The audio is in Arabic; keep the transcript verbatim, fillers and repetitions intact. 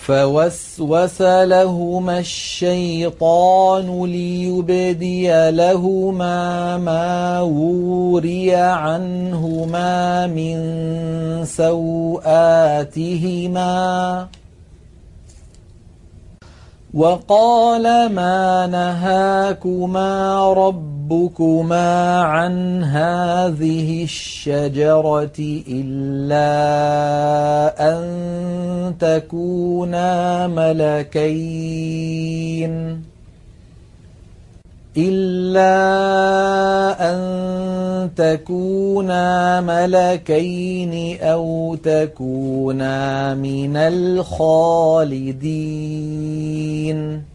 فوسوس لهما الشيطان ليبدي لهما ما وري عنهما من سوآتهما وقال ما نهاكما ربكما عن هذه الشجرة إلا أن تكونا ملكين إلا أن تكونا ملكين أو تكونا من الخالدين